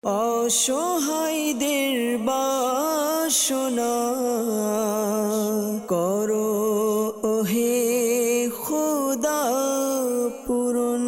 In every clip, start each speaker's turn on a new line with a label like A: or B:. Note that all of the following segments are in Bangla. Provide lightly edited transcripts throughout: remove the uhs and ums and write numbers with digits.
A: অসহায়দের বাসনা করো ওহে খোদা পূরণ।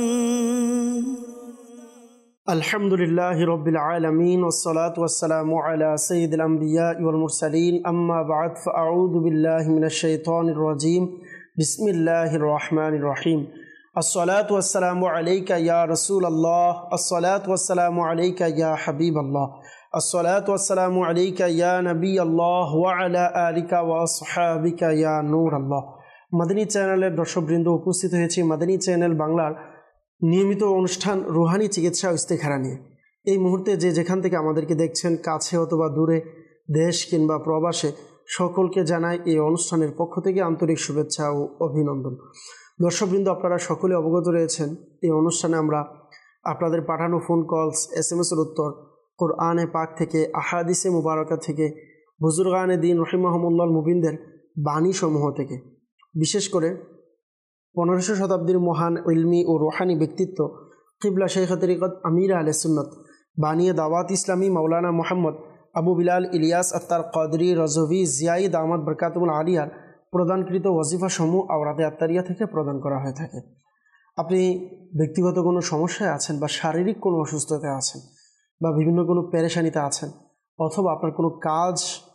B: আলহামদুলিল্লাহি রাব্বিল আলামিন ওয়াসসালাতু ওয়াসসালামু আলা সাইয়্যিদিল আমবিয়া ওয়াল মুরসালিন আম্মা বা'দ ফাআউযু বিল্লাহি মিনাশ শাইতানির রাজীম বিসমিল্লাহির রহমানির রহিম। আসসালাতু ওয়াসসালামু আলাইকা ইয়া রাসূলুল্লাহ, আসসালাতু ওয়াসসালামু আলাইকা ইয়া হাবিবাল্লাহ, আসসালাতু ওয়াসসালামু আলাইকা ইয়া নবিয়াল্লাহ ওয়া আলা আলিকা ওয়া আসহাবিকা ইয়া নূরাল্লাহ। মাদানী চ্যানেলের দর্শকবৃন্দ, উপস্থিত হয়েছি মাদানী চ্যানেল বাংলার নিয়মিত অনুষ্ঠান রুহানি চিকিৎসা ও ইস্তেখারা নিয়ে। এই মুহূর্তে যে যেখান থেকে আমাদেরকে দেখছেন, কাছে অথবা দূরে, দেশ কিংবা প্রবাসে, সকলকে জানাই এই অনুষ্ঠানের পক্ষ থেকে আন্তরিক শুভেচ্ছা ও অভিনন্দন। দর্শকবৃন্দ, আপনারা সকলে অবগত রয়েছেন এই অনুষ্ঠানে আমরা আপনাদের পাঠানো ফোন কলস, SMS-এর উত্তর, কোরআনে পাক থেকে, আহাদিসে মুবারকা থেকে, বুজুর্গানে দিন রহিমাহুমুল্লাহ মুবিনদের বাণীসমূহ থেকে, বিশেষ করে 1500 শতাব্দীর মহান ইলমি ও রুহানি ব্যক্তিত্ব কিবলা শেখ তরিকত আমির আহলে সুন্নত বানিয়ে দাওয়াত ইসলামী মাওলানা মোহাম্মদ আবু বিলাল ইলিয়াস আত্তার কদরি রজভি জিয়াই দামাত বরকাতুল আলিয়ার প্রদানকৃত ওয়াজিফা সমূহ আওরাতে আত্তারিয়া থেকে প্রদান করা হয়ে থাকে। আপনি ব্যক্তিগত কোনো সমস্যায় আছেন বা শারীরিক কোনো অসুস্থতায় আছেন বা বিভিন্ন কোনো পেরেশানিতে আছেন, অথবা আপনার কোনো কাজ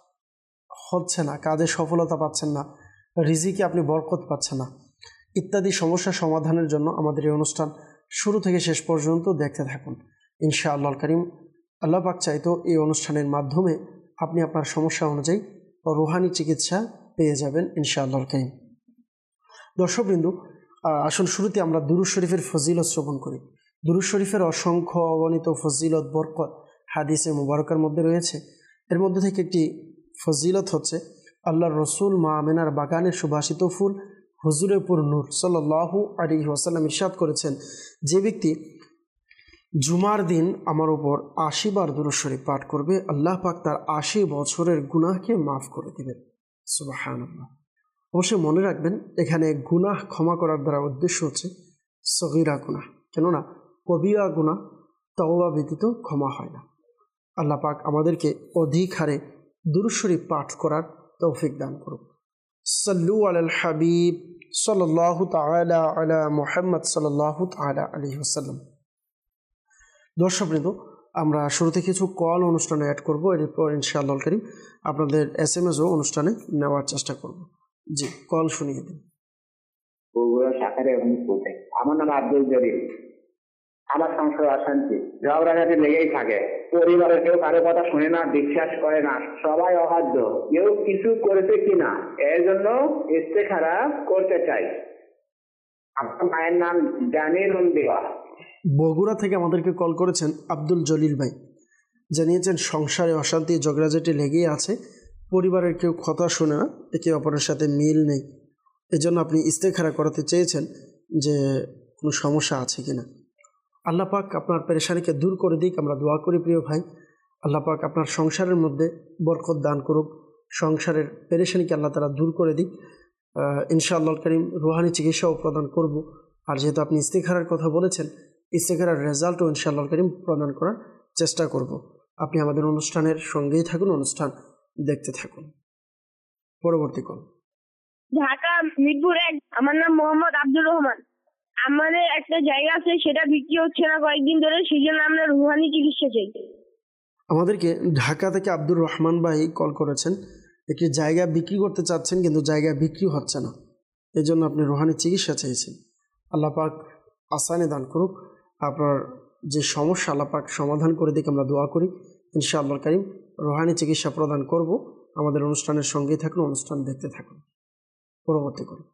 B: হচ্ছে না, কাজে সফলতা পাচ্ছেন না, রিজিকে আপনি বরকত পাচ্ছেন না, ইত্যাদি সমস্যা সমাধানের জন্য আমাদের এই অনুষ্ঠান শুরু থেকে শেষ পর্যন্ত দেখতে থাকুন। ইনশাআল্লাহ কারীম, আল্লাহ পাক চাইতো এই অনুষ্ঠানের মাধ্যমে আপনি আপনার সমস্যা অনুযায়ী রুহানি চিকিৎসা পেয়ে যাবেন ইনশাআল্লাহ কারীম। দর্শকবৃন্দ, আসুন শুরুতে আমরা দুরূদ শরীফের ফজিলত শ্রবণ করি। দুরূদ শরীফের অসংখ্য অগণিত ফজিলত, বরকত হাদিসে মুবারকার মধ্যে রয়েছে। এর মধ্যে থেকে একটি ফজিলত হচ্ছে, আল্লাহর রসুল মা আমেনার বাগানের সুবাসিত ফুল হুজুরে পুর নূর সাল্লাল্লাহু আলাইহি ওয়াসাল্লাম ইরশাদ করেছেন, যে ব্যক্তি জুমার দিন আমার উপর 80 বার দুরূদ শরীফ পাঠ করবে, আল্লাহ পাক তার 80 বছরের গুনাহকে মাফ করে দিবেন। সুবহানাল্লাহ। অবশ্যই মনে রাখবেন, এখানে গুনাহ ক্ষমা করার দ্বারা উদ্দেশ্য হচ্ছে সগীরা গুনাহ, কেননা কবিরা গুনাহ তওবা ব্যতীত ক্ষমা হয় না। আল্লাহ পাক আমাদেরকে অধিক হারে দুরূদ শরীফ পাঠ করার তৌফিক দান করুন। সাল্লু আলাল হাবিব সাল্লাল্লাহু তাআলা আলা মুহাম্মদ সাল্লাল্লাহু তাআলা আলাইহি ওয়াসাল্লাম। দর্শকবৃন্দ, আমরা শুরুতে কিছু কল অনুষ্ঠানে অ্যাড করব, এরপর ইনশাআল্লাহ কারীম আপনাদের SMS-ও অনুষ্ঠানে নেওয়ার চেষ্টা করব। জি, কল শুনিয়ে দিন।
C: আমার নাম আব্দুল জলিল। আমার সংসার অশান্তি, ঝগড়াঝাটি লেগেই থাকে। পরিবারের কেউ কারো কথা শুনে না, বিশ্বাস করে না, সবাই অবাধ্য, কেউ কিছু করেছে কিনা এর জন্য ইস্তেখারা করতে চাই। আপনার মায়ের নাম জানিরুন দেওয়া।
B: বগুড়া থেকে আমাদেরকে কল করেছেন আব্দুল জলিল ভাই। জানিয়েছেন সংসারে অশান্তি, ঝগড়াঝাটি লেগেই আছে, পরিবারের কেউ কথা শুনে না, একে অপরের সাথে মিল নেই। এজন্য আপনি ইস্তেখারা করাতে চেয়েছেন যে কোনো সমস্যা আছে কিনা। আল্লাহ পাক আপনার পেরেশানিকে দূর করে দিক, আমরা দোয়া করি প্রিয় ভাই। আল্লাহ পাক আপনার সংসারের মধ্যে বরকত দান করুক, সংসারের পেরেশানিকে আল্লাহ তাআলা দূর করে দিক। ইনশাআল্লাহ কারীম রুহানি চিকিৎসাও প্রদান করব। আর যেহেতু আপনি ইস্তেখারার কথা বলেছেন, ইস্তেখারার রেজাল্টও ইনশাআল্লাহ কারীম প্রদান করার চেষ্টা করব। আপনি আমাদের অনুষ্ঠানের সঙ্গেই থাকুন, অনুষ্ঠান দেখতে থাকুন। পরবর্তী কল।
D: ঢাকা মিরপুর 1, আমার নাম মোহাম্মদ আব্দুর রহমান। আমাদের একটা জায়গা আছে, সেটা বিক্রি হচ্ছে না কয়েকদিন ধরে, সেই জন্য আমরা রুহানি চিকিৎসা চাই।
B: আমাদেরকে ঢাকা থেকে আব্দুর রহমান ভাই কল করেছেন, একটি জায়গা বিক্রি করতে চাচ্ছেন কিন্তু জায়গা বিক্রি হচ্ছে না, এই জন্য আপনি রুহানি চিকিৎসা চাইছেন। আল্লাহ পাক আসানি দান করুক, আপনার যে সমস্যা আল্লাহ পাক সমাধান করে দিক, আমরা দোয়া করি। ইনশাআল্লাহ কারীম রুহানি চিকিৎসা প্রদান করব। আমাদের অনুষ্ঠানের সঙ্গেই থাকুন, অনুষ্ঠান দেখতে থাকুন। পরবর্তী করুন।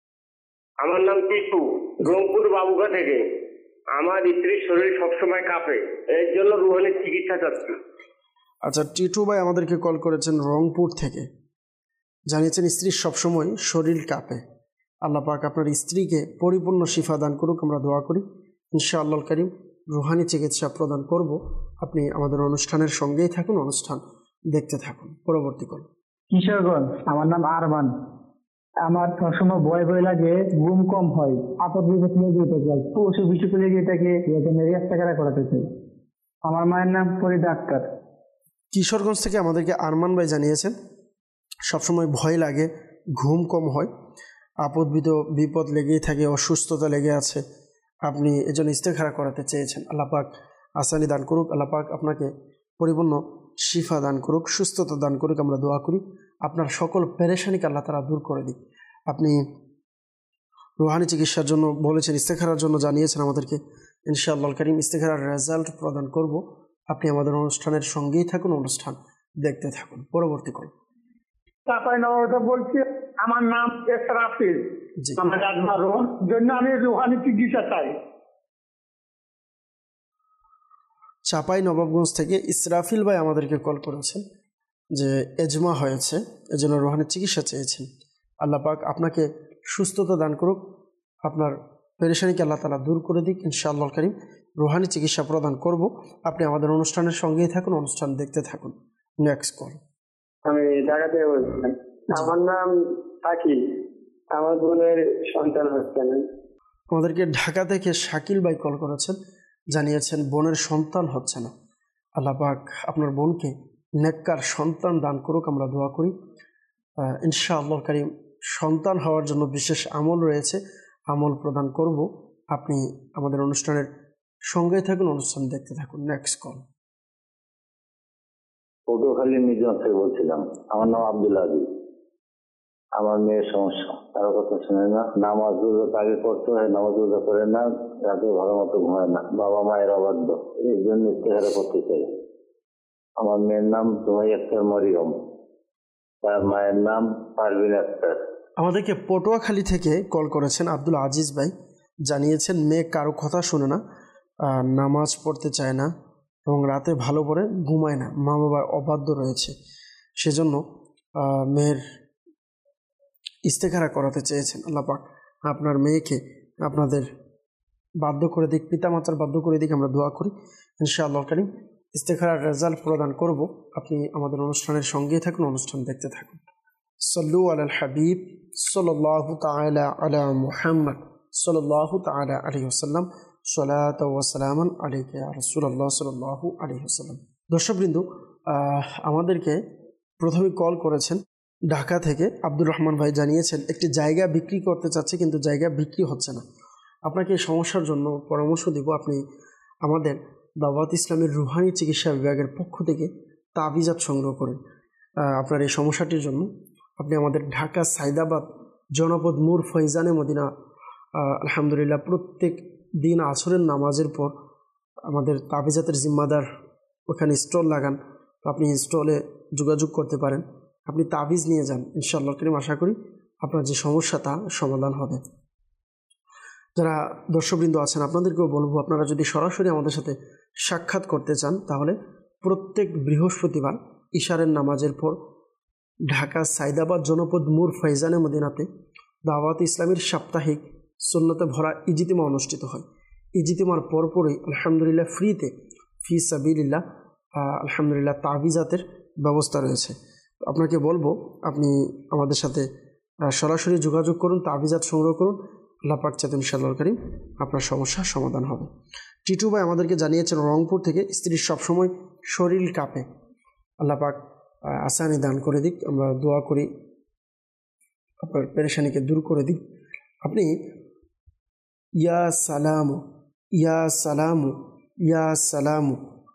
C: আমার নাম টিপু, রংপুর বাবুঘা থেকে। আমার স্ত্রীর শরীর সবসময় কাঁপে, এর জন্য রুহানি চিকিৎসা চাচ্ছি।
B: আচ্ছা, টিটু ভাই আমাদেরকে কল করেছেন রংপুর থেকে, জানিয়েছেন স্ত্রীর সবসময় শরীর কাঁপে। আল্লাহ পাক আপনার স্ত্রীকে পরিপূর্ণ শিফা দান করুক, আমরা দোয়া করি। ইনশাআল্লাহ কারীম রুহানি চিকিৎসা প্রদান করব। আপনি আমাদের অনুষ্ঠানের সঙ্গেই থাকুন, অনুষ্ঠান দেখতে থাকুন। পরবর্তী কল।
E: কিশোরগঞ্জ, আমার নাম আরমান। আমার সবসময় ভয় ভয় লাগে, ঘুম কম হয়, আপদ বিপদ লেগে থাকে, পশু বিশু লেগে থাকে, এখানে রেস্তাকারা করাতে চাই। আমার মায়ের নাম ফরিদা আক্তার।
B: কিশোরগঞ্জ থেকে আমাদেরকে আরমান ভাই জানিয়েছেন সবসময় ভয় লাগে, ঘুম কম হয়, আপদ বিপদ লেগেই থাকে, অসুস্থতা লেগে আছে। আপনি এজন্য ইস্তেখারা করাতে চেয়েছেন। আল্লাহ পাক আসানি দান করুক, আল্লাহ পাক আপনাকে পরিপূর্ণ শিফা দান করুক, সুস্থতা দান করুক। আমরা দোয়া করি আপনার সকল পেরেশানিকে আল্লাহ তাআলা দূর করে দিক। আপনি রুহানি চিকিৎসার জন্য বলেছেন, ইস্তেখারার জন্য জানিয়েছেন আমাদেরকে। ইনশাআল্লাহ কারীম ইস্তেখারার রেজাল্ট প্রদান করব। আপনি আমাদের অনুষ্ঠানের সঙ্গেই থাকুন, অনুষ্ঠান দেখতে থাকুন। পরবর্তী কল।
E: বলছি, আমার নাম ইসরাফিল।
B: জি,
E: আমার জন্য আমি রুহানি চিকিৎসা চাই।
B: চাপাই নবাবগঞ্জ থেকে ইসরাফিল ভাই আমাদেরকে কল করেছেন যে এজমা হয়েছে, এজন্য রুহানি চিকিৎসা চেয়েছেন। আল্লাহ পাক আপনাকে সুস্থতা দান করুক, আপনার পেরেশানিকে আল্লাহ তাআলা দূর করে দিক। ইনশাআল্লাহ কারীম রুহানি চিকিৎসা প্রদান করব। আপনি আমাদের অনুষ্ঠানের সঙ্গেই থাকুন, অনুষ্ঠান দেখতে থাকুন। Next call.
C: আমি ঢাকা থেকে বলছিলাম। আমার নাম শাকিল। আমার বোনের সন্তান হচ্ছে না।
B: আমাদেরকে ঢাকা থেকে শাকিল ভাই কল করেছেন, জানিয়েছেন বোনের সন্তান হচ্ছে না। আল্লাহ পাক আপনার বোনকে নেককার সন্তান দান করুক, আমরা দোয়া করি। ইনশাআল্লাহ কারীম সন্তান হওয়ার জন্য বিশেষ আমল রয়েছে, আমল প্রদান করব। আপনি আমাদের অনুষ্ঠানের সঙ্গে থাকুন, অনুষ্ঠান দেখতে থাকুন। Next call.
F: পটুয়াখালী মিজন থেকে বলছিলাম। আমার নাম আব্দুল আজিজ। আমার মেয়ের সমস্যা, কারো কথা শুনে না, নামাজ রোজা আগে করতে হয়, নামাজ রোজা করে না, রাতে ভালো মতো ঘুমায় না, বাবা মায়ের অবাধ্য, এই জন্য ইস্তেখারা করতে চাই। আমার মেয়ের নাম জুমাই আক্তার মরিয়ম, তার মায়ের নাম পারভিন আক্তার।
B: আমাদেরকে পটুয়াখালী থেকে কল করেছেন আব্দুল আজিজ ভাই, জানিয়েছেন মেয়ে কারো কথা শুনে না, নামাজ পড়তে চায় না এবং রাতে ভালো করে ঘুমায় না, মা বাবার অবাধ্য রয়েছে, সেজন্য মেয়ের ইস্তেখারা করাতে চেয়েছেন। আল্লাহ পাক আপনার মেয়েকে আপনাদের বাধ্য করে দিক, পিতামাতার বাধ্য করে দিক, আমরা দোয়া করি। ইনশাআল্লাহ কারীম ইস্তেখারার রেজাল্ট প্রদান করব। আপনি আমাদের অনুষ্ঠানের সঙ্গেই থাকুন, অনুষ্ঠান দেখতে থাকুন। সল্লু আলাল হাবিব সাল্লাল্লাহু তাআলা আলা মুহাম্মদ সাল্লাল্লাহু তাআলা আলাইহি ওয়াসাল্লাম, সালাতু ওয়া সালামান আলাইকা ইয়া রাসূলুল্লাহ সাল্লাল্লাহু আলাইহি ওয়াসাল্লাম। দর্শকবৃন্দ, আমাদেরকে প্রথমে কল করেছেন ঢাকা থেকে আব্দুর রহমান ভাই, জানিয়েছেন একটি জায়গা বিক্রি করতে চাচ্ছে কিন্তু জায়গা বিক্রি হচ্ছে না। আপনাকে এই সমস্যার জন্য পরামর্শ দিব, আপনি আমাদের দাওয়াত ইসলামের রুহানি চিকিৎসা বিভাগের পক্ষ থেকে তাবিজাত সংগ্রহ করেন। আপনার এই সমস্যাটির জন্য আপনি আমাদের ঢাকা সাইদাবাদ জনপদ নূর ফৈজানে মদিনা, আলহামদুলিল্লাহ প্রত্যেক দিন আসরের নামাজের পর আমাদের তাবিজাতের জিম্মাদার ওখানে স্টল লাগান। আপনি স্টলে যোগাযোগ করতে পারেন, আপনি তাবিজ নিয়ে যান। ইনশাআল্লাহ কারীম আশা করি আপনার যে সমস্যা তা সমাধান হবে। যারা দর্শকবৃন্দ আছেন আপনাদেরকেও বলবো, আপনারা যদি সরাসরি আমাদের সাথে সাক্ষাৎ করতে চান তাহলে প্রত্যেক বৃহস্পতিবার ইশারের নামাজের পর ঢাকা সাইদাবাদ জনপদ নূর ফৈজানে মদিনাতে দাওয়াত ইসলামের সাপ্তাহিক সুন্নতে ভরা ইজতিমা অনুষ্ঠিত হয়। ইজতিমার পরপরই আলহামদুলিল্লাহ ফ্রিতে ফি সাবিলিল্লাহ আলহামদুলিল্লাহ তাবিজাতের ব্যবস্থা রয়েছে। আপনাকে বলবো আপনি আমাদের সাথে সরাসরি যোগাযোগ করুন, তাবিজাত সংগ্রহ করুন। আল্লাহ পাক চাইতে ইনশাআল্লাহ কারীম আপনার সমস্যার সমাধান হবে। টিটু ভাই আমাদেরকে জানিয়েছেন রংপুর থেকে স্ত্রীর সবসময় শরীর কাঁপে, আল্লাহ পাক আসানি দান করে দিক, আমরা দোয়া করি আপনার পেরেশানিকে দূর করে দিক। আপনি ইয়া সালামু ইয়া সালামু ইয়া সালামু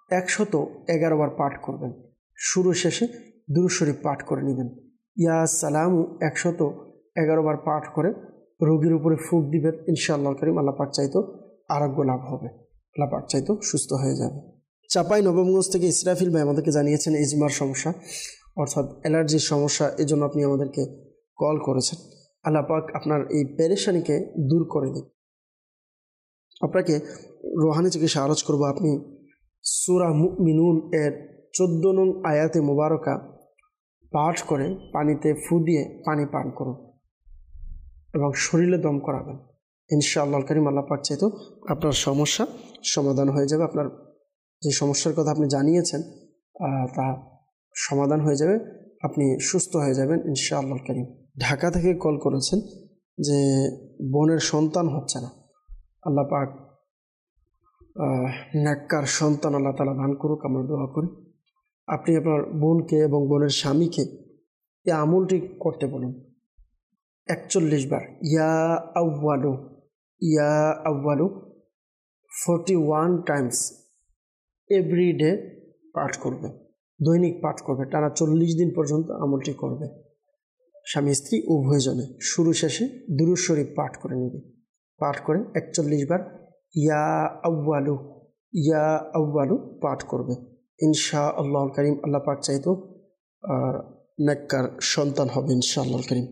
B: 111 বার পাঠ করবেন, শুরু শেষে দুরূদ শরীফ পাঠ করে নেবেন। ইয়া সালামু 111 বার পাঠ করে রোগীর উপরে ফুঁক দিবেন। ইনশাআল্লাহ কারীম আল্লাহ পাক চাইতো আরোগ্য লাভ হবে, আল্লাহ পাক চাইতো সুস্থ হয়ে যাবে। চাপাই নবমগঞ্জ থেকে ইসরাফিল ভাই আমাদেরকে জানিয়েছেন ইজমার সমস্যা অর্থাৎ অ্যালার্জির সমস্যা, এই জন্য আপনি আমাদেরকে কল করেছেন। আল্লাহ পাক আপনার এই পেরেশানিকে দূর করে দিন। আপনাকে রুহানি চিকিৎসা আরজ করবো। আপনি সূরা মুমিনুন এর 14 নং আয়াতে মুবারকা পাঠ করে পানিতে ফু দিয়ে পানি পান করুন এবং শরীরে দম করাবেন। ইনশাআল্লাহ কারীম আল্লাহ পাক চাইতো আপনার সমস্যা সমাধান হয়ে যাবে। আপনার যে সমস্যার কথা আপনি জানিয়েছেন তা সমাধান হয়ে যাবে, আপনি সুস্থ হয়ে যাবেন ইনশাআল্লাহ কারীম। ঢাকা থেকে কল করেছেন যে বোনের সন্তান হচ্ছে না, আল্লাহ পাক নেককার সন্তান আল্লাহ তাআলা দান করুক, আমরা দোয়া করি। আপনি আপনার বোনকে এবং বোনের স্বামীকে এই আমলটি করতে বলুন 41 বার, ইয়া আউ্বালু 41 টাইমস এভরি ডে পাঠ করবে, দৈনিক পাঠ করবে, টানা 40 দিন পর্যন্ত আমলটি করবে। স্বামী স্ত্রী উভয়জনে শুরু শেষে দুরূদ শরীফ পাঠ করে নেবে। পাঠ করে 41 বার ইয়া আউ্বালু পাঠ করবে। ইনশাআল্লাহ করিম আল্লাহ পাক চাইতো নেককার সন্তান হবে ইনশাআল্লাহ করিম।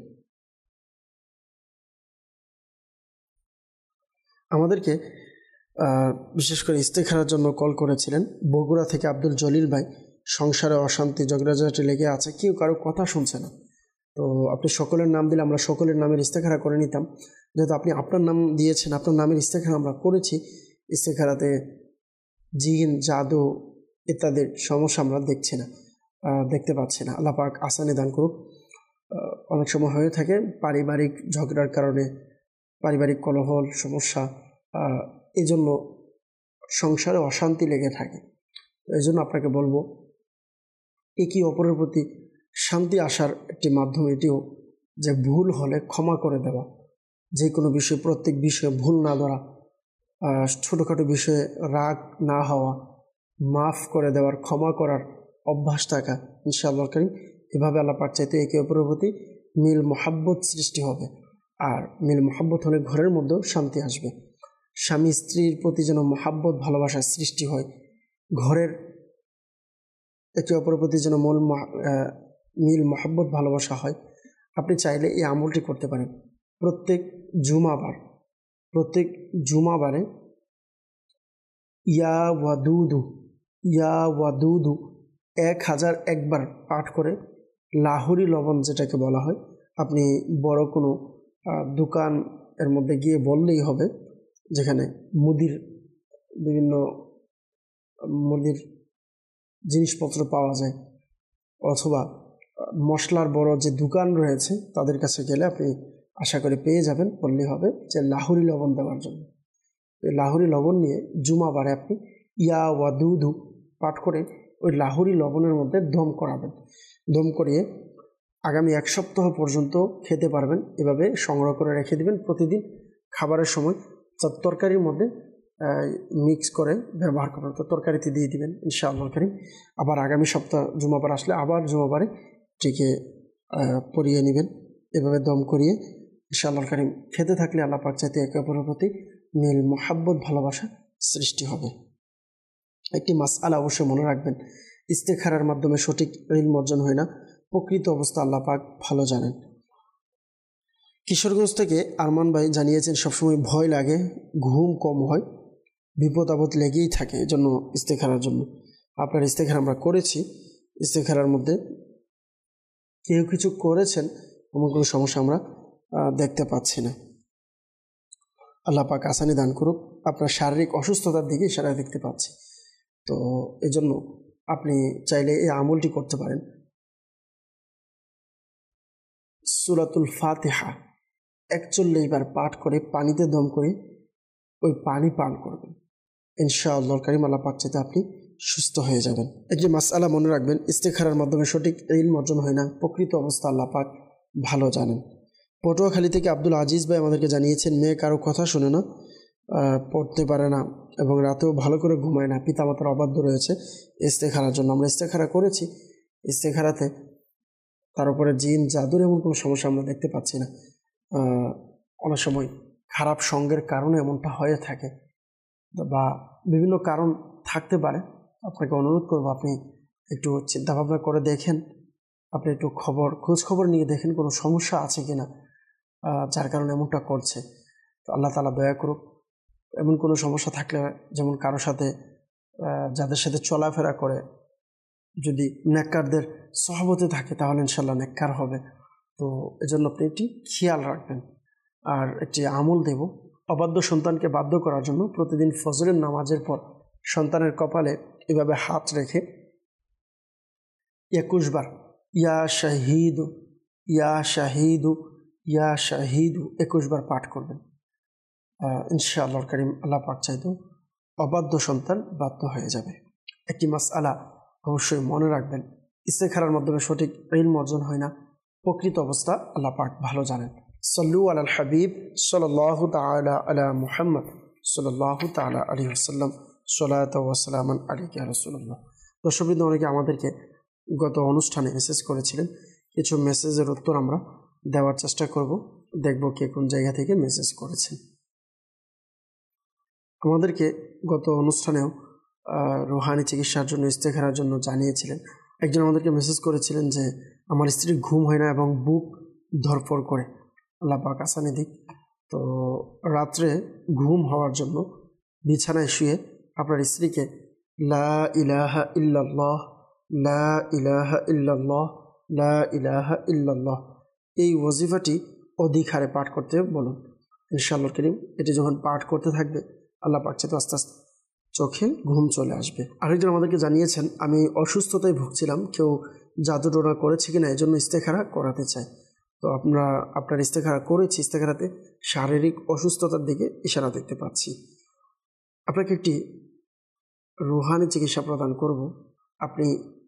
B: আমাদেরকে বিশেষ করে ইস্তেখারার জন্য কল করেছিলেন বগুড়া থেকে আব্দুল জলিল ভাই। সংসারে অশান্তি ঝগড়াঝাটি লেগে আছে, কেউ কারো কথা শুনছে না। তো আপনি সকলের নাম দিলে আমরা সকলের নামের ইস্তেখারা করে নিতাম। যেহেতু আপনি আপনার নাম দিয়েছেন, আপনার নামের ইস্তেখারা আমরা করেছি। ইস্তেখারাতে জিন জাদু ইত্যাদির সমস্যা আমরা দেখতে পাচ্ছি না। আল্লাহ পাক আসানি দান করুক। অনেক সময় হয়ে থাকে পারিবারিক ঝগড়ার কারণে, পারিবারিক কলহল সমস্যা, এই জন্য সংসারে অশান্তি লেগে থাকে। এই জন্য আপনাকে বলবো একে অপরের প্রতি শান্তি আসার একটি মাধ্যম এটিও যে ভুল হলে ক্ষমা করে দেওয়া, যে কোনো বিষয়ে প্রত্যেক বিষয়ে ভুল না ধরা, ছোটোখাটো বিষয়ে রাগ না হওয়া, মাফ করে দেওয়ার, ক্ষমা করার অভ্যাস থাকা ইনশাআল্লাহ করিম। এভাবে আল্লাহ পাক চাইতে একে অপরের প্রতি মিল মহাব্বত সৃষ্টি হবে। আর মিল মহাব্বত হলে ঘরের মধ্যেও শান্তি আসবে। স্বামী স্ত্রীর প্রতি যেন মহাব্বত ভালোবাসার সৃষ্টি হয়, ঘরের একে অপরের প্রতি যেন মিল মহাব্বত ভালোবাসা হয়। আপনি চাইলে এই আমলটি করতে পারেন। প্রত্যেক জুমাবারে ইয়া ওয়াদুদু 1001 বার পাঠ করে লাহুরি লবণ যেটাকে বলা হয়, আপনি বড় কোনো দোকান এর মধ্যে গিয়ে বললেই হবে, যেখানে বিভিন্ন মুদির জিনিসপত্র পাওয়া যায়, অথবা মশলার বড় যে দোকান রয়েছে তাদের কাছে গেলে আপনি আশা করে পেয়ে যাবেন। বললেই হবে যে লাহুরি লবণ দেওয়ার জন্য। এই লাহুরি লবণ নিয়ে জুমাবারে আপনি ইয়া ওয়াদুদু পাঠ করে ওই লাহুরি লবণের মধ্যে দম করাবেন। দম করিয়ে আগামী 1 সপ্তাহ পর্যন্ত খেতে পারবেন। এভাবে সংগ্রহ করে রেখে দিবেন। প্রতিদিন খাবারের সময় তরকারির মধ্যে মিক্স করে ব্যবহার করবেন, তো তরকারিতে দিয়ে দিবেন ইনশাআল্লাহ করিম। আবার আগামী সপ্তাহ জুমাবার আসলে আবার জুমাবারে এটিকে পরিয়ে নেবেন। এভাবে দম করিয়ে ইনশাআল্লাহ করিম খেতে থাকলে আল্লাহ পাক চাইতে একে অপরের প্রতি মিল মহাব্বত ভালোবাসা সৃষ্টি হবে। একটি মাসআলা অবশ্যই মনে রাখবেন, ইস্তেখারার মাধ্যমে সঠিক ইলম অর্জন হয় না, প্রকৃত অবস্থা আল্লাহ পাক ভালো জানেন। কিশোরগঞ্জ থেকে আরমান ভাই জানিয়েছেন সবসময় ভয় লাগে, ঘুম কম হয়, বিপদ আপদ লেগেই থাকে, এজন্য ইস্তেখারার জন্য আপনার ইস্তেখারা আমরা করেছি। ইস্তেখারার মধ্যে কেউ কিছু করেছেন এমন কোনো সমস্যা আমরা দেখতে পাচ্ছি না। আল্লাহ পাক আসানি দান করুক। আপনার শারীরিক অসুস্থতার দিকে ইশারা দেখতে পাচ্ছি, তো এজন্য আপনি চাইলে এই আমলটি করতে পারেন। সূরাতুল ফাতিহা 41 বার পাঠ করে পানিতে দম করে ওই পানি পান করবেন। ইনশাআল্লাহ কারীম আল্লাহ পাক চাইতে আপনি সুস্থ হয়ে যাবেন। একটি মাসআলা মনে রাখবেন, ইস্তেখারার মাধ্যমে সঠিক ইলম অর্জন হয় না, প্রকৃত অবস্থা আল্লাহ পাক ভালো জানেন। পটুয়াখালী থেকে আব্দুল আজিজ ভাই আমাদেরকে জানিয়েছেন মেয়ে কারো কথা শুনে না, পড়তে পারে না এবং রাতেও ভালো করে ঘুমায় না, পিতামাতার অবাধ্য রয়েছে। ইস্তেখারার জন্য আমরা ইস্তেখারা করেছি। ইস্তেখারাতে তার উপরে জিন জাদুর এমন কোনো সমস্যা আমরা দেখতে পাচ্ছি না। অনেক সময় খারাপ সঙ্গের কারণে এমনটা হয়ে থাকে বা বিভিন্ন কারণ থাকতে পারে। আপনাকে অনুরোধ করব আপনি একটু চিন্তাভাবনা করে দেখেন, আপনি একটু খোঁজ খবর নিয়ে দেখেন কোনো সমস্যা আছে কিনা যার কারণে এমনটা করছে। তো আল্লাহ তাআলা দয়া করুক। এমন কোনো সমস্যা থাকলে, যেমন কারোর সাথে যাদের সাথে চলাফেরা করে যদি নেককারদের সহবতে থাকে তাহলে ইনশাল্লাহ নেককার হবে। তো এজন্য আপনি একটি খেয়াল রাখবেন। আর একটি আমল দেব, অবাধ্য সন্তানকে বাধ্য করার জন্য প্রতিদিন ফজরের নামাজের পর সন্তানের কপালে এভাবে হাত রেখে 21 বার ইয়া শাহিদু ইয়া শাহিদু ইয়া শাহিদু 21 বার পাঠ করবেন। ইনশাআল্লাহ কারীম আল্লাহ পাক চাইতো অবাধ্য সন্তান বাধ্য হয়ে যাবে। একটি মাসআলা অবশ্যই মনে রাখবেন, ইস্তেখারার মাধ্যমে সঠিক ইলম অর্জন হয় না, প্রকৃত অবস্থা আল্লাহ পাক ভালো জানেন। সাল্লু আলাল হাবিব সাল্লাল্লাহু তাআলা আলা মুহাম্মদ সাল্লাল্লাহু তাআলা আলাইহি ওয়াসাল্লাম সালাতু ওয়া সালামান আলাইকা ইয়া রাসূলুল্লাহ। দর্শকবৃন্দ, অনেকে আমাদেরকে গত অনুষ্ঠানে মেসেজ করেছিলেন, কিছু মেসেজের উত্তর আমরা দেওয়ার চেষ্টা করব, দেখব কে কোন জায়গা থেকে মেসেজ করেছেন। আমাদেরকে গত অনুষ্ঠানেও রুহানি চিকিৎসার জন্য, ইস্তেখারার জন্য জানিয়েছিলেন। একজন আমাদেরকে মেসেজ করেছিলেন যে আমার স্ত্রীর ঘুম হয় না এবং বুক ধরফর করে, আল্লাহ পাক আসানি দিক। তো রাত্রে ঘুম হওয়ার জন্য বিছানায় শুয়ে আপনার স্ত্রীকে লা ইলাহা ইল্লাল্লাহ, লা ইলাহা ইল্লাল্লাহ, লা ইলাহা ইল্লাল্লাহ এই ওয়াজিফাটি অধিক হারে পাঠ করতে বলুন। ইনশাআল্লাহ করিম এটি যখন পাঠ করতে থাকবে, আল্লাহ পাক চেয়ে আস্তে আস্তে চোখে ঘুম চলে আসবে। আরেকজন আমাদেরকে জানিয়েছেন, আমি অসুস্থতায় ভুগছিলাম, কেউ জাদু টোনা করেছে কিনা এজন্য ইস্তেখারা করাতে চাই। তো আপনার ইস্তেখারা করেছি, ইস্তেখারাতে শারীরিক অসুস্থতার দিকে ইশারা দেখতে পাচ্ছি। আপনাকে একটি রুহানি চিকিৎসা প্রদান করব। আপনি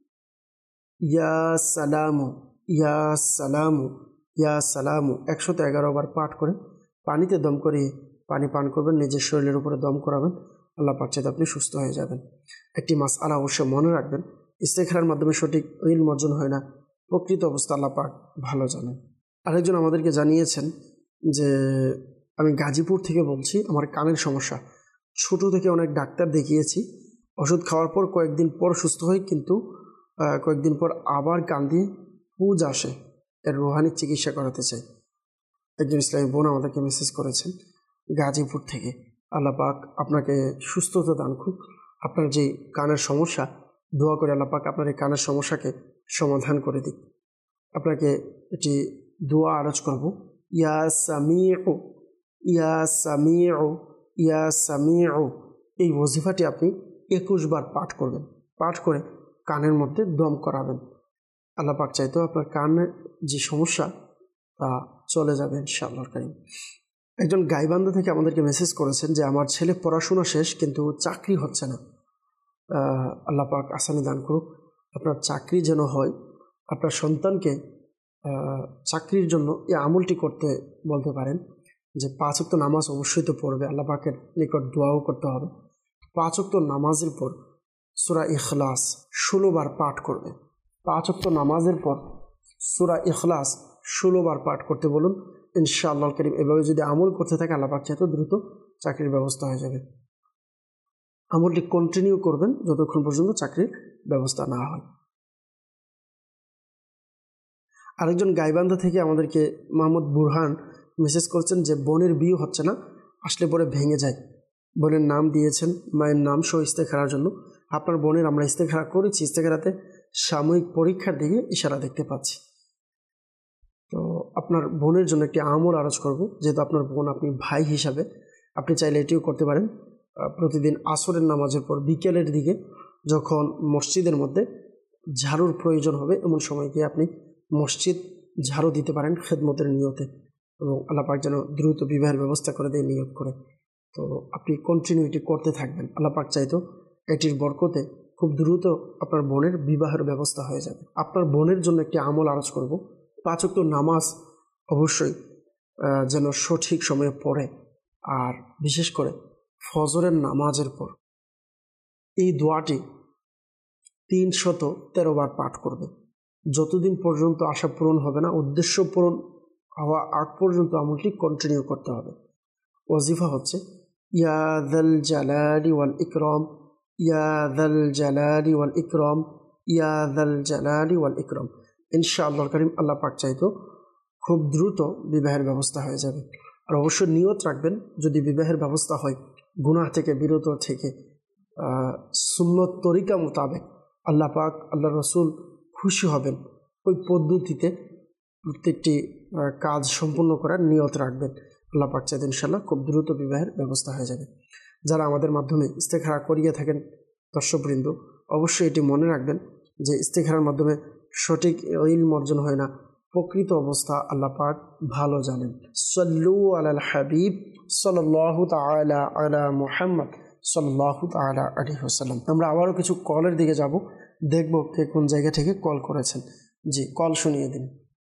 B: ইয়া সালামু, ইয়া সালামু, ইয়া সালামু 111 বার পাঠ করে পানিতে দম করে পানি পান করবেন, নিজের শরীরের উপরে দম করাবেন, আল্লাহ পাক চাইতে আপনি সুস্থ হয়ে যাবেন। একটি মাসআলা অবশ্যই মনে রাখবেন, ইস্তেখারার মাধ্যমে সঠিক ইলম অর্জন হয় না, প্রকৃত অবস্থা আল্লাহ পাক ভালো জানেন। আরেকজন আমাদেরকে জানিয়েছেন যে আমি গাজীপুর থেকে বলছি, আমার কানের সমস্যা, ছোট থেকে অনেক ডাক্তার দেখিয়েছি, ওষুধ খাওয়ার পর কয়েকদিন পর সুস্থ হই, কিন্তু কয়েকদিন পর আবার কান দিয়ে পুজ আসে, এর রুহানি চিকিৎসা করাতে চাই। একজন ইসলামী বোন আমাদেরকে মেসেজ করেছেন গাজীপুর থেকে। আল্লাহ পাক আপনাকে সুস্থতা দান করুক। আপনার যে কানের সমস্যা, দোয়া করে আল্লাহ পাক আপনার এই কানের সমস্যাকে সমাধান করে দিক। আপনাকে এটি দোয়া আরজ করব, ইয়া সামিউ, ইয়া সামিউ, ইয়া সামিউ এই ওয়াজিফাটি আপনি 21 বার পাঠ করবেন। পাঠ করে কানের মধ্যে দম করাবেন। আল্লাহ পাক চাইতো আপনার কানের যে সমস্যা তা চলে যাবে ইনশাআল্লাহ কারীম। একজন গাইবান্ধা থেকে আমাদেরকে মেসেজ করেছেন যে আমার ছেলে পড়াশোনা শেষ, কিন্তু চাকরি হচ্ছে না। আল্লাহ পাক আসানি দান করুক, আপনার চাকরি যেন হয়। আপনার সন্তানকে চাকরির জন্য এই আমলটি করতে বলতে পারেন যে 5 ওয়াক্ত নামাজ অবশ্যই তো পড়বে, আল্লাহ পাকের নিকট দোয়াও করতে হবে। 5 ওয়াক্ত নামাজের পর সূরা ইখলাস 16 বার পাঠ করবে। 5 ওয়াক্ত নামাজের পর সূরা ইখলাস 16 বার পাঠ করতে বলুন। ইনশাআল্লাহ কারীম এভাবে যদি আমল করতে থাকে, আল্লাহ পাক চাইতো দ্রুত চাকরির ব্যবস্থা হয়ে যাবে। আমলটি কন্টিনিউ করবেন যতক্ষণ পর্যন্ত চাকরির ব্যবস্থা না হয়। আরেকজন গাইবান্ধা থেকে আমাদেরকে মোহাম্মদ বুরহান মেসেজ করছেন যে বোনের বিয়ে হচ্ছে না, আসলে পরে ভেঙে যায়। বোনের নাম দিয়েছেন, মায়ের নাম সহ ইস্তেখারার জন্য। আপনার বোনের আমরা ইস্তেখারা করেছি, ইস্তেখারাতে সাময়িক পরীক্ষার দিকে ইশারা দেখতে পাচ্ছি। তো আপনার বোনের জন্য একটি আমল আরজ করব, যেহেতু আপনার বোন, আপনি ভাই হিসাবে আপনি চাইলে এটিও করতে পারেন। প্রতিদিন আসরের নামাজের পর বিকেলের দিকে যখন মসজিদের মধ্যে ঝাড়ুর প্রয়োজন হবে, এমন সময় গিয়ে আপনি মসজিদ ঝাড়ু দিতে পারেন খেদমতের নিয়তে, এবং আল্লাহ পাক যেন দ্রুত বিবাহের ব্যবস্থা করে দেয় নিয়ত করে। তো আপনি কন্টিনিউটি করতে থাকবেন, আল্লাহ পাক চাইতো এটির বরকতে খুব দ্রুত আপনার বোনের বিবাহের ব্যবস্থা হয়ে যাবে। আপনার বোনের জন্য একটি আমল আরজ করব, 5 ওয়াক্ত নামাজ অবশ্যই যেন সঠিক সময়ে পড়ে, আর বিশেষ করে ফজরের নামাজের পর এই দোয়াটি 313 বার পাঠ করবে। যতদিন পর্যন্ত আশা পূরণ হবে না, উদ্দেশ্য পূরণ হওয়া আগ পর্যন্ত আমলটি কন্টিনিউ করতে হবে। ওয়াজিফা হচ্ছে ইয়া যাল জালালি ওয়াল ইকরাম, ইয়া যাল জালালি ওয়াল ইকরাম, ইয়া যাল জালালি ওয়াল ইকরাম। ইনশাআল্লাহ কারীম আল্লাহ পাক চাইতো খুব দ্রুত বিবাহের ব্যবস্থা হয়ে যাবে। আর অবশ্যই নিয়ত রাখবেন, যদি বিবাহের ব্যবস্থা হয় গুনাহ থেকে বিরত থেকে সুন্নত তরিকা মোতাবেক আল্লাহ পাক, আল্লাহ রসুল খুশি হবেন, ওই পদ্ধতিতে প্রত্যেকটি কাজ সম্পূর্ণ করার নিয়ত রাখবেন। আল্লাহ পাক চাইতে ইনশাআল্লাহ খুব দ্রুত বিবাহের ব্যবস্থা হয়ে যাবে। যারা আমাদের মাধ্যমে ইস্তেখারা করিয়ে থাকেন দর্শকবৃন্দ, অবশ্যই এটি মনে রাখবেন যে ইস্তেখারার মাধ্যমে সঠিক ইলম অর্জন হয় না, প্রকৃত অবস্থা আল্লাহ পাক ভালো জানেন। সাল্লু আলাল হাবিব সাল্লাল্লাহু তাআলা আলা মুহাম্মদ সাল্লাল্লাহু তাআলা আলাইহি ওয়াসাল্লাম। আমরা আবারও কিছু কলের দিকে যাব, দেখব কে কোন জায়গা থেকে কল করেছেন। জি, কল শুনিয়ে দিন।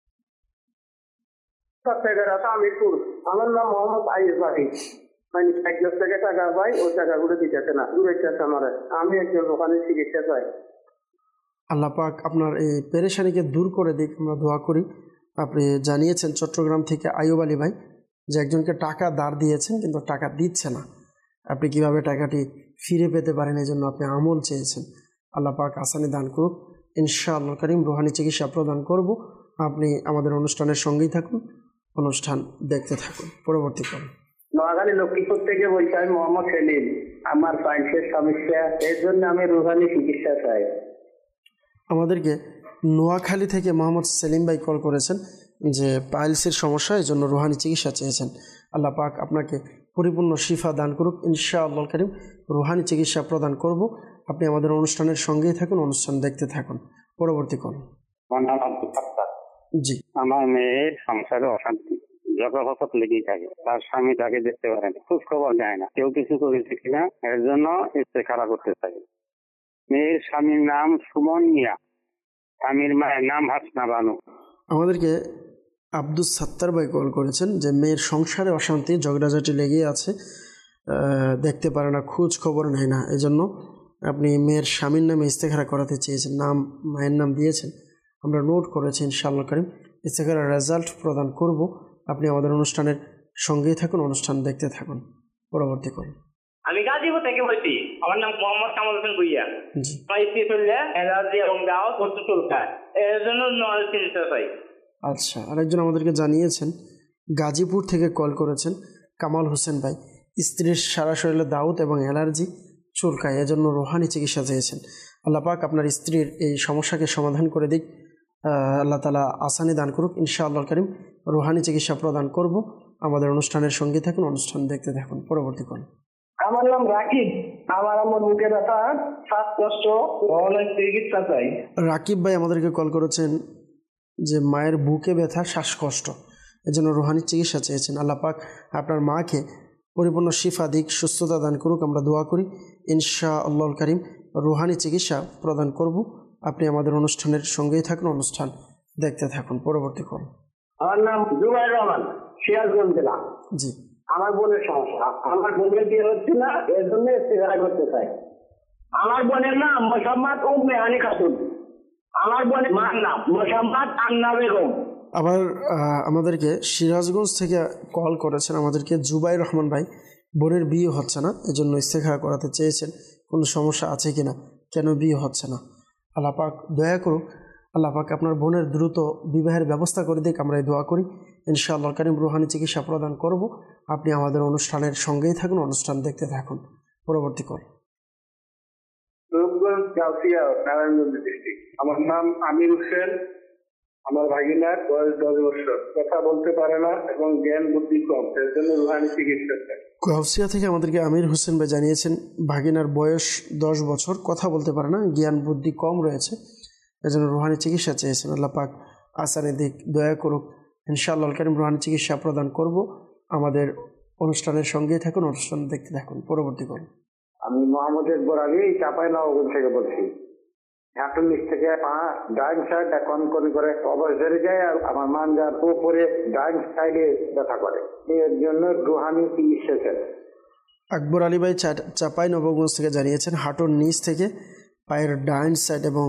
C: আমিরপুর, আমার নাম মোহাম্মদ আইয়ুব আলী। আমি একজন থেকে টাকা পাই, ওই টাকাগুলো দিতেছে না, দূরেছে আমার। আমি একজন ওখানে চিকিৎসা চাই।
B: আল্লাহ পাক আপনার এই পেরেশানিকে দূর করে দিক, আমরা দোয়া করি। আপনি জানিয়েছেন চট্টগ্রাম থেকে আইয়ুব আলী ভাই যে একজনকে টাকা ধার দিয়েছেন কিন্তু টাকা দিচ্ছে না, আপনি কিভাবে টাকাটি ফিরে পেতে পারেন এই জন্য আপনি আমল চেয়েছেন। আল্লাহ পাক আসানি দান করুক, ইনশাআল্লাহ কারীম রুহানি চিকিৎসা প্রদান করব। আপনি আমাদের অনুষ্ঠানের সঙ্গেই থাকুন, অনুষ্ঠান দেখতে থাকুন। পরবর্তী কল।
C: নোয়াখালী লক্ষ্মীপুর থেকে বলছি, আমি মোহাম্মদ সেলিম। আমার পাইলসের সমস্যা, এর জন্য আমি রুহানি চিকিৎসা চাই।
B: আমাদেরকে নোয়াখালী থেকে মোহাম্মদ সেলিম ভাই কল করেছেন যে পাইলসের সমস্যা, এই জন্য রুহানি চিকিৎসা চেয়েছেন। আল্লাহ পাক আপনাকে পরিপূর্ণ শিফা দান করুক, ইনশাআল্লাহ কারীম রুহানি চিকিৎসা প্রদান করব। আপনি আমাদের অনুষ্ঠানের সঙ্গেই থাকুন, অনুষ্ঠান দেখতে থাকুন। পরবর্তী কল। জি,
G: আমার মেয়ের সংসারে অশান্তি, ঝগড়া লেগেই থাকে। তার স্বামী তাকে দেখতে পারে না, খোঁজ খবর নেয় না, কেউ কিছু করেছে কিনা, এর জন্য ইস্তেখারা করতে চাই। মেয়ের স্বামীর নাম সুমন মিয়া, স্বামীর মায়ের নাম হাসনা বানু।
B: আমাদেরকে আব্দুস সাত্তার ভাই কল করেছেন যে মেয়ের সংসারে অশান্তি, ঝগড়াঝাটি লেগেই আছে, দেখতে পারে না, খোঁজ খবর নেয় না, এজন্য আপনি মেয়ের স্বামীর নামে ইস্তেখারা করাতে চেয়েছেন। নাম মায়ের নাম দিয়েছেন, আমরা নোট করেছি। ইনশাআল্লাহ কারীম ইস্তেখারার রেজাল্ট প্রদান করব। আপনি আমাদের অনুষ্ঠানের সঙ্গেই থাকুন, অনুষ্ঠান দেখতে থাকুন। পরবর্তী কল।
H: আমি গাজীপুর থেকে বলছি, আমার নাম মোহাম্মদ কামাল হোসেন ভুইয়া।
B: জি,
H: অ্যালার্জি এবং দাওয়াত করতে চুলকায়, এর জন্য নলেজ চিকিৎসা চাই।
B: আচ্ছা, আরেকজন আমাদেরকে জানিয়েছেন গাজীপুর থেকে কল করেছেন কামাল হোসেন ভাই, স্ত্রীর সারা শরীরে দাউদ এবং অ্যালার্জি চুলকায়, এজন্য রুহানি চিকিৎসা চেয়েছেন। আল্লাহ পাক আপনার স্ত্রীর এই সমস্যাকে সমাধান করে দিক, আল্লাহ তাআলা আসানি দান করুক। ইনশাআল্লাহ কারীম রুহানি চিকিৎসা প্রদান করব। আমাদের অনুষ্ঠানের সঙ্গে থাকুন, অনুষ্ঠান দেখতে থাকুন। পরবর্তী কল।
C: আমার নাম রাকিব। আমার মুখে ব্যথা, শ্বাসকষ্ট, অনেক চিকিৎসা চাই।
B: রাকিব ভাই আমাদেরকে কল করেছেন যে মায়ের বুকে ব্যথা, শ্বাসকষ্ট, এজন্য রুহানি চিকিৎসা চেয়েছেন। আল্লাহ পাক আপনার মাকে পরিপূর্ণ শিফা দিক, সুস্থতা দান করুক, আমরা দোয়া করি। ইনশাআল্লাহুল কারীম রুহানি চিকিৎসা প্রদান করব। আপনি আমাদের অনুষ্ঠানের সঙ্গেই থাকুন, অনুষ্ঠান দেখতে থাকুন। পরবর্তী কল।
C: আমার নাম জুবাইর রহমান, সিরাজগঞ্জ জেলা।
B: জি,
C: আমার বোনের সমস্যা, আমার বোনের বিয়ে হচ্ছে না, এর জন্য ইস্তেখারা করতে চাই। আমার বোনের নাম মোসাম্মদ উম্মে হানি খাতুন। আমার বোনের মার নাম মোসাম্মদ আন্না বেগম।
B: আবার আমাদেরকে সিরাজগঞ্জ থেকে কল করেছেন আমাদেরকে জুবাইর রহমান ভাই, বোনের বিয়ে হচ্ছে না, এজন্য ইস্তেখারা করাতে চেয়েছেন। কোনো সমস্যা আছে কিনা, কেন বিয়ে হচ্ছে না, আল্লাহ পাক দয়া করুক। আল্লাহ পাক আপনার বোনের দ্রুত বিবাহের ব্যবস্থা করে দিক, আমরা এই দোয়া করি। ইনশাআল্লাহ কারীম রুহানি চিকিৎসা প্রদান করব। আপনি আমাদের অনুষ্ঠানের সঙ্গেই থাকুন, অনুষ্ঠান দেখতে থাকুন। পরবর্তী কল।
C: রূপগঞ্জ গাউসিয়া, নারায়ণগঞ্জ ডিস্ট্রিক্ট। আমার নাম আমির হোসেন। আমার ভাগিনার বয়স 10 বছর, কথা বলতে পারে না এবং জ্ঞান বুদ্ধি কম, এর জন্য রুহানি চিকিৎসা চাই।
B: গাউসিয়া থেকে আমাদেরকে আমির হোসেন ভাই জানিয়েছেন ভাগিনার বয়স 10 বছর, কথা বলতে পারে না, জ্ঞান বুদ্ধি কম রয়েছে, এজন্য রুহানি চিকিৎসা চেয়েছেন। আল্লাহ পাক আসানি দিক, দয়া করুক। ইনশাআল্লাহ কারীম রুহানি চিকিৎসা প্রদান করব। আমাদের অনুষ্ঠানের সঙ্গেই থাকুন, অনুষ্ঠান দেখতে থাকুন। পরবর্তী কল।
C: আমি মোহাম্মদ একবর আলী, চাঁপাইনবাবগঞ্জ থেকে বলছি। হাঁটুর নিচ থেকে পা ডাইন সাইড এখন করে অবশ ধরে যায়, আর আমার মানজার উপরে ডাইন সাইডে ব্যথা করে, এর জন্য রুহানি চিকিৎসা চাই।
B: আকবর আলী ভাই চাপাই নবগঞ্জ থেকে জানিয়েছেন হাঁটুর নিচ থেকে পায়ের ডাইন সাইড এবং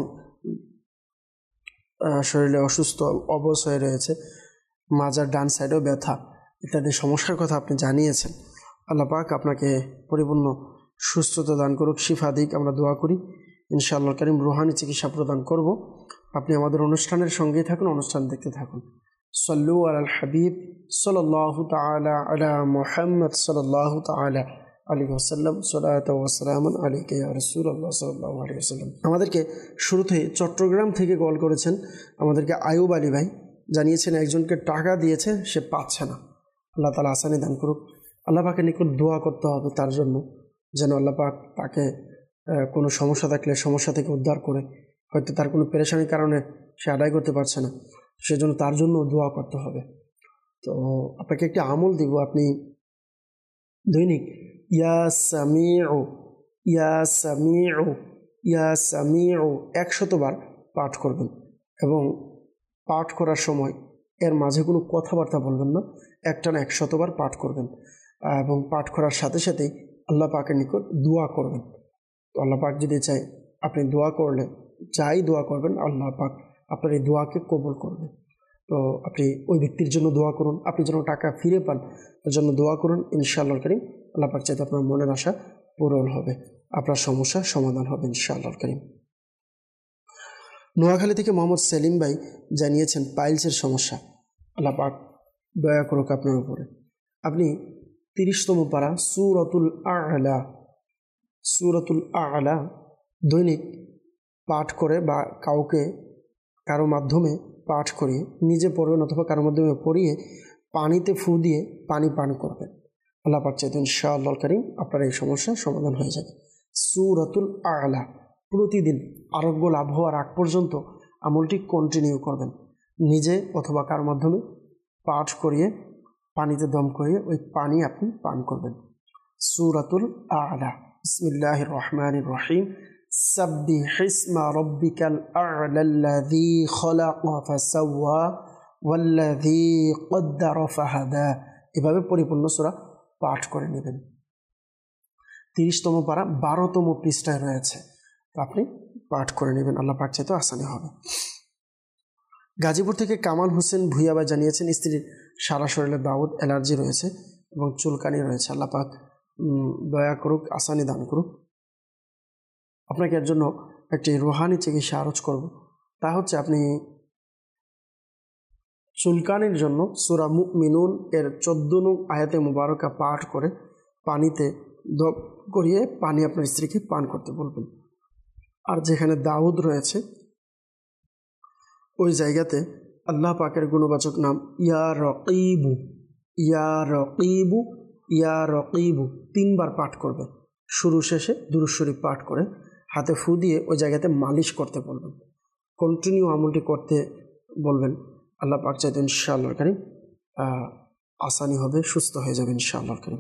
B: শরীরে অসুস্থ অবশ হয়ে রয়েছে, মাজার ডান সাইডেও ব্যথা ইত্যাদি সমস্যার কথা আপনি জানিয়েছেন। আল্লাহ পাক আপনাকে পরিপূর্ণ সুস্থতা দান করুক, শিফা দিক, আমরা দোয়া করি। ইনশাআল্লাহ কারীম রুহানি চিকিৎসা প্রদান করব। আপনি আমাদের অনুষ্ঠানের সঙ্গেই থাকুন, অনুষ্ঠান দেখতে থাকুন। সাল্লু আলাল হাবিব সাল্লাল্লাহু তাআলা আলা মুহাম্মদ সাল্লাল্লাহু তাআলা আলাইহি ওয়াসাল্লাম, সালাতু ওয়া সালামুন আলাইকা ইয়া রাসূলুল্লাহ সাল্লাল্লাহু আলাইহি ওয়াসাল্লাম। আমাদেরকে শুরুতেই চট্টগ্রাম থেকে কল করেছেন আমাদেরকে আইয়ুব আলী ভাই, জানিয়েছেন একজনকে টাকা দিয়েছে, সে পাচ্ছে না। আল্লাহ তাআলা আসানি দান করুক। আল্লাহ পাকের নিকট দোয়া করতে হবে তার জন্য, যেন আল্লাহ পাক তাকে কোনো সমস্যা থাকলে সমস্যা থেকে উদ্ধার করে, হয়তো তার কোনো পেরেশানির কারণে সে আদায় করতে পারছে না, সেজন্য তার জন্য দোয়া করতে হবে। তো আপনাকে একটি আমল দিব, আপনি দৈনিক ইয়া সামিউ, ইয়া সামিউ, ইয়া সামিউ 100 বার পাঠ করবেন। এবং পাঠ করার সময় এর মাঝে কোনো কথাবার্তা বলবেন না, একটানা 100 বার পাঠ করবেন। এবং পাঠ করার সাথে সাথেই আল্লাহ পাকের নিকট দোয়া করবেন। তো আল্লাহ পাক যদি চায়, আপনি দোয়া করলে যাই দোয়া করবেন আল্লাহ পাক আপনার এই দোয়াকে কবুল করবেন। তো আপনি ওই ব্যক্তির জন্য দোয়া করুন, আপনি যেন টাকা ফিরে পান ওর জন্য দোয়া করুন। ইনশাআল্লাহ কারীম আল্লাহ পাক চাইতে আপনার মনের আশা পূরণ হবে, আপনার সমস্যা সমাধান হবে ইনশাআল্লাহ কারীম। নোয়াখালী থেকে মোহাম্মদ সেলিম ভাই জানিয়েছেন পাইলসের সমস্যা। আল্লাহ পাক দয়া করুক আপনার উপরে। আপনি 30তম পারা সূরাতুল আ'লা, সূরাতুল আ'লা দৈনিক পাঠ করে বা কারো মাধ্যমে পাঠ করিয়ে নিজে পড়বেন অথবা কারোর মাধ্যমে পড়িয়ে পানিতে ফু দিয়ে পানি পান করবেন। আল্লাহ পাক চাইতে ইনশাআল্লাহ কারীম আপনার এই সমস্যার সমাধান হয়ে যাবে। সূরাতুল আ'লা প্রতিদিন আরোগ্য লাভ হওয়ার আগ পর্যন্ত আমলটি কন্টিনিউ করবেন। নিজে অথবা কারোর মাধ্যমে পাঠ করিয়ে পানিতে দম করিয়ে ওই পানি আপনি পান করবেন। সূরাতুল আ'লা। বিসমিল্লাহির রহমানির রহিম। সাব্বিহ ইসমা রাব্বিকাল আ'লাল্লাযী খালাকা ফাসাওয়া ওয়াল্লাযী কদ্দারা ফাহাদা। এভাবে পরিপূর্ণ সূরা পাঠ করে নেবেন। 30তম পারা 12তম পৃষ্ঠায় রয়েছে, তো আপনি পাঠ করে নেবেন। আল্লাহ পাক চাইতে আসানি হবে। গাজীপুর থেকে কামাল হোসেন ভুইয়া ভাই জানিয়েছেন স্ত্রীর সারা শরীরে দাউদ, অ্যালার্জি রয়েছে এবং চুলকানি রয়েছে। আল্লাহ পাক দয়া করুক, আসানি দান করুক। আপনাকে এর জন্য একটি রুহানি চিকিৎসা আরজ করব। তা হচ্ছে আপনি চুলকানির জন্য সূরা মুমিনুন এর 14 নং আয়াতে মুবারকা পাঠ করে পানিতে দম করিয়ে পানি আপনার স্ত্রীকে পান করতে বলবেন। আর যেখানে দাউদ রয়েছে ওই জায়গাতে আল্লাহ পাকের গুণবাচক নাম ইয়া রকিবু, ইয়া রকিবু, ইয়া রকিবু 3 বার পাঠ করবেন। শুরু শেষে দুরূদ শরীফ পাঠ করে হাতে ফু দিয়ে ওই জায়গাতে মালিশ করতে বলবেন। কন্টিনিউ আমলটি করতে বলবেন। আল্লাহ পাক চাইতে ইনশাআল্লাহ কারীম আসানি হবে, সুস্থ হয়ে যাবে ইনশাআল্লাহ কারীম।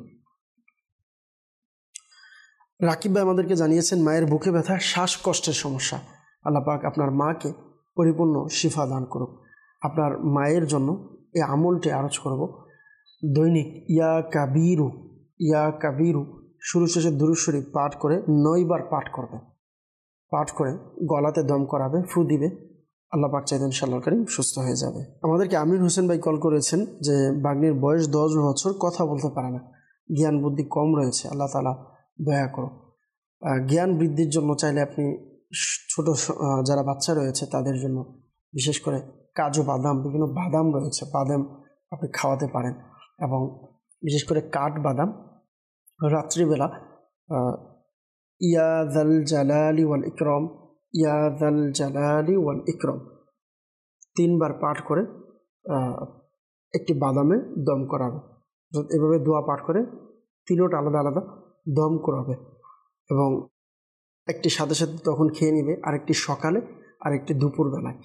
B: রাকিব ভাই আমাদেরকে জানিয়েছেন মায়ের বুকে ব্যথা, শ্বাসকষ্টের সমস্যা। আল্লাহ পাক আপনার মাকে পরিপূর্ণ শিফা দান করুক। আপনার মায়ের জন্য এই আমলটি আরজ করব। দৈনিক ইয়া কাবিরু, ইয়া কাবিরু শুরু শেষে দুরূদ শরীফ পাঠ করে 9 বার পাঠ করবে। পাঠ করে গলাতে দম করাবে, ফু দিবে। আল্লাহ পাক চাইতেন ইনশাআল্লাহ কারীম সুস্থ হয়ে যাবে। আমাদেরকে আমির হোসেন ভাই কল করেছেন যে বাগ্নির বয়স 10 বছর, কথা বলতে পারে না, জ্ঞান বুদ্ধি কম রয়েছে। আল্লাহ তাআলা দয়া করো। জ্ঞান বৃদ্ধির জন্য চাইলে আপনি ছোট যারা বাচ্চা রয়েছে তাদের জন্য বিশেষ করে কাজু বাদাম, বিভিন্ন বাদাম রয়েছে, বাদাম আপনি খাওয়াতে পারেন। এবং বিশেষ করে কাঠ বাদাম রাত্রিবেলা ইয়া যাল জালালি ওয়াল ইকরাম, ইয়া যাল জালালি ওয়াল ইকরাম 3 বার পাঠ করে একটি বাদামে দম করাবে। এভাবে দোয়া পাঠ করে 3টা আলাদা আলাদা দম করাবে এবং একটি সাথে সাথে তখন খেয়ে নেবে, আরেকটি সকালে, আরেকটি দুপুরবেলায়।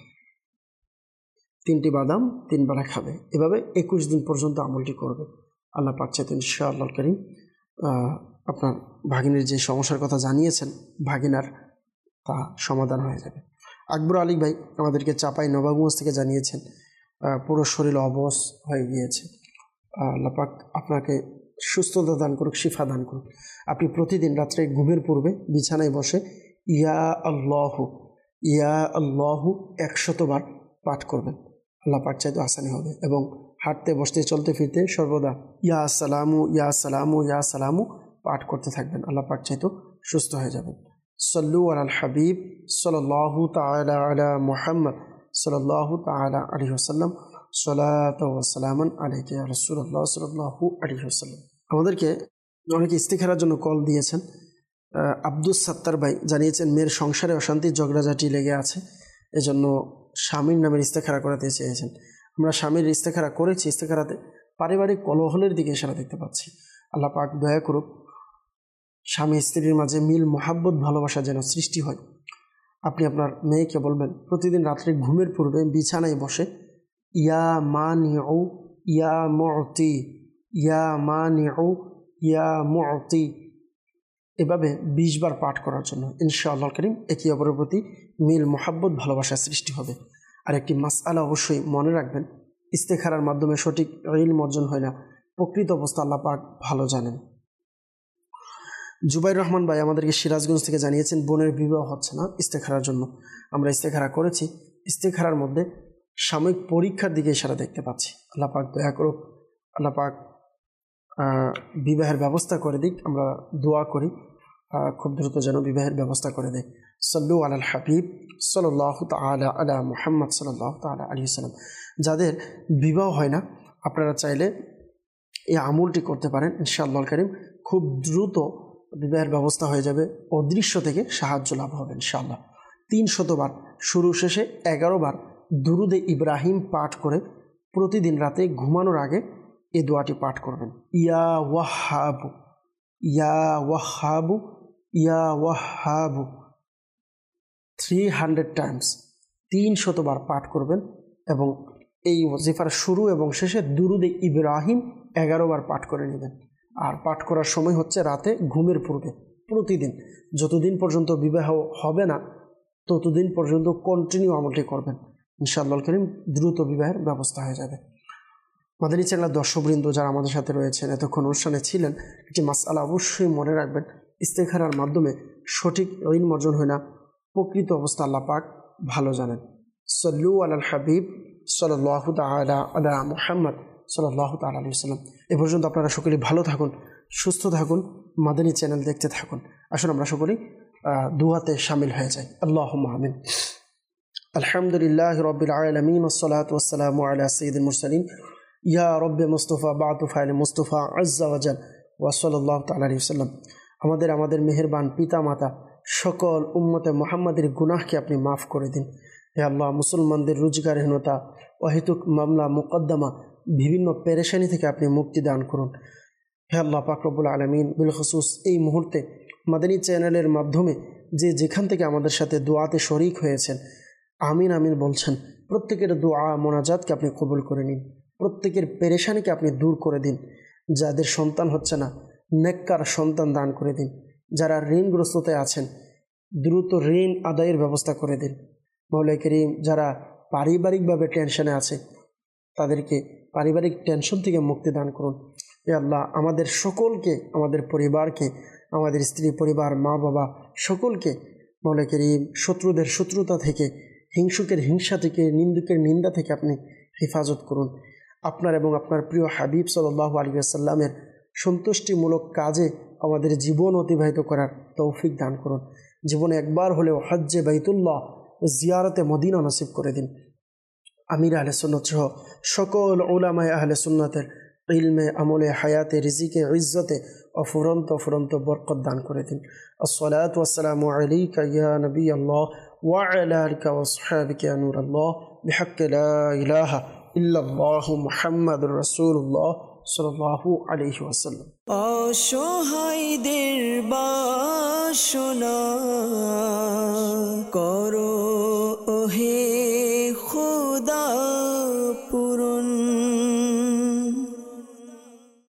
B: 3টি বাদাম 3 বেলা খাবে। এভাবে 21 দিন পর্যন্ত আমলটি করবে। আল্লাহ পাক চাইতে ইনশাআল্লাহ কারীম আপনার ভাগিনের যে সমস্যার কথা জানিয়েছেন ভাগিনার তা সমাধান হয়ে যাবে। আকবর আলী ভাই আমাদেরকে চাপাই নবাবগঞ্জ থেকে জানিয়েছেন পুরো শরীর অবশ হয়ে গিয়েছে। আল্লাহ পাক আপনাকে সুস্থতা দান করুক, শিফা দান করুক। আপনি প্রতিদিন রাত্রে ঘুমের পূর্বে বিছানায় বসে ইয়া আল্লাহু, ইয়া আল্লাহু 100 বার পাঠ করবেন। আল্লাহ পাক চাইতে আসানি হবে। এবং হাঁটতে, বসতে, চলতে ফিরতে সর্বদা ইয়া সালামু, ইয়া সালামু, ইয়া সালামু পাঠ করতে থাকবেন। আল্লাহ পাক চাইতে সুস্থ হয়ে যাবেন। সল্লু আলাল হাবিব সাল্লাল্লাহু তাআলা আলা মুহাম্মদ সাল্লাল্লাহু তাআলা আলাইহি ওয়াসাল্লাম। সালাতু ওয়া সালামান আলাইকা ইয়া রাসূলুল্লাহ সাল্লাল্লাহু আলাইহি ওয়াসাল্লাম। আমাদেরকে অনেকে ইস্তিখারার জন্য কল দিয়েছেন। আব্দুস সাত্তার ভাই জানিয়েছেন মেয়ের সংসারে অশান্তি, ঝগড়াঝাটি লেগে আছে, এজন্য স্বামীর নামের ইস্তেখারা করাতে চেয়েছেন। আমরা স্বামীর ইস্তেখারা করেছি, ইস্তেখারাতে পারিবারিক কলহলের দিকে ইশারা দেখতে পাচ্ছি। আল্লাহ পাক দয়া করুক, স্বামী স্ত্রীর মাঝে মিল, মোহাব্বত, ভালোবাসা যেন সৃষ্টি হয়। আপনি আপনার মেয়েকে বলবেন প্রতিদিন রাত্রে ঘুমের পূর্বে বিছানায় বসে ইয়া মানিউ, ইয়া মুতি, ইয়া মানিউ, ইয়া মুআতি, এভাবে 20 বার পাঠ করার জন্য ইনশাআল্লাহ করিম একে অপরের প্রতি মিল মোহাব্বত ভালোবাসা সৃষ্টি হবে। আর একটি মাসআলা অবশ্যই মনে রাখবেন, ইস্তেখারার মাধ্যমে সঠিক ইলম অর্জন হয় না, প্রকৃত অবস্থা আল্লাহ পাক ভালো জানেন। জুবাইর রহমান ভাই আমাদেরকে সিরাজগঞ্জ থেকে জানিয়েছেন বোনের বিবাহ হচ্ছে না ইস্তেখারার জন্য। আমরা ইস্তেখারা করেছি, ইস্তেখারার মধ্যে সাময়িক পরীক্ষার দিকে ইশারা দেখতে পাচ্ছি। আল্লাহ পাক দয়া করুক, আল্লাহ পাক বিবাহের ব্যবস্থা করে দিক। আমরা দোয়া করি খুব দ্রুত যেন বিবাহের ব্যবস্থা করে দেয়। সাল্লু আলাল হাবিব সাল্লাল্লাহু তাআলা আলা মুহাম্মদ সাল্লাল্লাহু তাআলা আলাইহি ওয়াসাল্লাম। যাদের বিবাহ হয় না আপনারা চাইলে এই আমলটি করতে পারেন, ইনশাআল্লাহ কারীম খুব দ্রুত বিবাহের ব্যবস্থা হয়ে যাবে, অদৃশ্য থেকে সাহায্য লাভ হবে ইনশাআল্লাহ। 300 বার শুরু শেষে 11 বার দুরুদে ইব্রাহিম পাঠ করে প্রতিদিন রাতে ঘুমানোর আগে এই দোয়াটি পাঠ করবেন। ইয়া ওয়াহাবু ইয়া ওয়াহাবু ইয়া ওয়াহাবু 300 টাইমস 300 বার পাঠ করবেন। এবং এই ওয়াজিফার শুরু এবং শেষে দুরুদে ইব্রাহিম 11 বার পাঠ করে নেবেন। আর পাঠ করার সময় হচ্ছে রাতে ঘুমের পূর্বে, প্রতিদিন যতদিন পর্যন্ত বিবাহ হবে না ততদিন পর্যন্ত কন্টিনিউ আমলটি করবেন। ইনশাআল্লাহ কারীম দ্রুত বিবাহের ব্যবস্থা হয়ে যাবে। মাদানী চ্যানেলের দর্শকবৃন্দ যারা আমাদের সাথে রয়েছেন, এতক্ষণ অনুষ্ঠানে ছিলেন, একটি মাসআলা অবশ্যই মনে রাখবেন, ইস্তেখারার মাধ্যমে সঠিক ইলম অর্জন হয় না, প্রকৃত অবস্থা আল্লাহ পাক ভালো জানেন। সাল্লু আলাল হাবিব সাল্লাল্লাহু তাআলা আলা মুহাম্মদ সাল্লাল্লাহু তাআলা আলাইহি ওয়াসাল্লাম। এ পর্যন্ত আপনারা সকলেই ভালো থাকুন, সুস্থ থাকুন, মাদানী চ্যানেল দেখতে থাকুন। আসুন আমরা সকলেই দুআতে শামিল হয়ে যাই। আল্লাহুম্মা আমিন। আলহামদুলিল্লাহি রাব্বিল আলামিন ওয়াসসালাতু ওয়াসসালামু আলা সাইয়্যিদিল মুরসালিন ইয়া রব্বে মুস্তাফা বা'তু ফাইল মুস্তাফা আজ্জা ওয়া জাল ওয়া সাল্লাল্লাহু তাআলা আলাইহি ওয়াসাল্লাম। আমাদের মেহেরবান পিতা মাতা সকল উম্মতে মুহাম্মাদের গুনাহকে আপনি মাফ করে দিন। হে আল্লাহ, মুসলমানদের রোজগারহীনতা, অহেতুক মামলা মুকদ্দমা, বিভিন্ন পেরেশানি থেকে আপনি মুক্তি দান করুন। হে আল্লাহ পাক রব্বুল আলামিন, বিলখুসুস এই মুহূর্তে মাদানী চ্যানেলের মাধ্যমে যে যেখান থেকে আমাদের সাথে দোয়াতে শরিক হয়েছেন, আমিন আমিন বলছেন, প্রত্যেকের দোয়া মোনাজাতকে আপনি কবুল করে নিন, প্রত্যেকের পেরেশানিকে আপনি দূর করে দিন। যাদের সন্তান হচ্ছে না, নেককার সন্তান দান করে দিন। যারা ঋণগ্রস্ততায় আছেন, দ্রুত ঋণ আদায়ের ব্যবস্থা করে দিন। মাওলা কারীম, যারা পারিবারিকভাবে টেনশনে আছে তাদেরকে পারিবারিক টেনশন থেকে মুক্তি দান করুন। হে আল্লাহ, আমাদের সকলকে, আমাদের পরিবারকে, আমাদের স্ত্রী পরিবার, মা বাবা সকলকে মাওলা কারীম শত্রুদের শত্রুতা থেকে, হিংসুকের হিংসা থেকে, নিন্দুকের নিন্দা থেকে আপনি হেফাজত করুন। আপনার এবং আপনার প্রিয় হাবিব সাল্লাল্লাহু আলাইহি ওয়াসাল্লামের সন্তুষ্টিমূলক কাজে আমাদের জীবন অতিবাহিত করার তৌফিক দান করুন। জীবনে একবার হলেও হজ্জে বাইতুল্লাহ, জিয়ারতে মদিনা নসিব করে দিন। আমির আহলে সুন্নাত সহ সকল উলামায়ে আহলে সুন্নাতের ইলমে, আমলে, হায়াতে, রিজিকে, ইজ্জতে অফুরন্ত বরকত দান করে দিন। আসসালাতু ওয়াসসালামু আলাইকা ইয়া নবী আল্লাহ ওয়া আলা আলিকা ওয়া আসহাবিকা ইয়া নূর আল্লাহ বিহাক্কি লা ইলাহা ইল্লাল্লাহু মুহাম্মাদুর রাসূলুল্লাহ সাল্লাল্লাহু আলাইহি ওয়াসাল্লাম।
A: অসহায়দের বাসনা